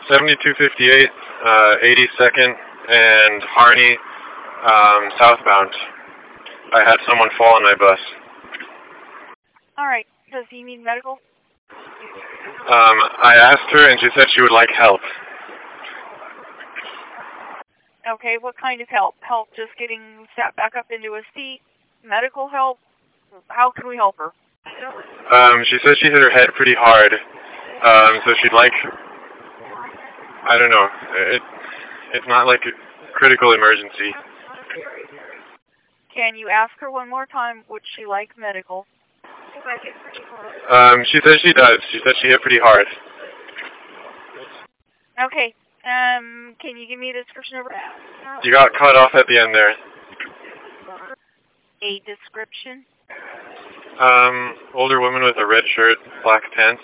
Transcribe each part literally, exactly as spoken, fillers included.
seventy-two fifty-eight, uh, eighty-second and Harney, um, southbound. I had someone fall on my bus. Alright, does he need medical? Um, I asked her and she said she would like help. Okay, what kind of help? Help just getting sat back up into a seat? Medical help? How can we help her? Um, she said she hit her head pretty hard, um, so she'd like, I don't know, it, it's not like a critical emergency. Can you ask her one more time, would she like medical? Um, she said she does. She said she hit pretty hard. Okay, um, can you give me a description over? You got cut off at the end there. A description? Um, older woman with a red shirt, black pants.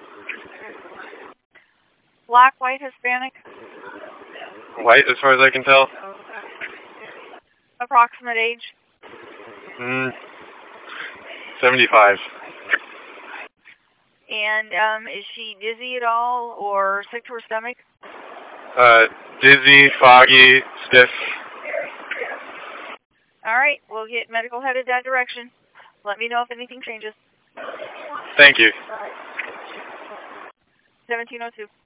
Black, white, Hispanic? White, as far as I can tell. Approximate age? Mm, seventy-five. And, um, is she dizzy at all or sick to her stomach? Uh, dizzy, foggy, stiff. Alright, we'll get medical headed that direction. Let me know if anything changes. Thank you. seventeen oh two.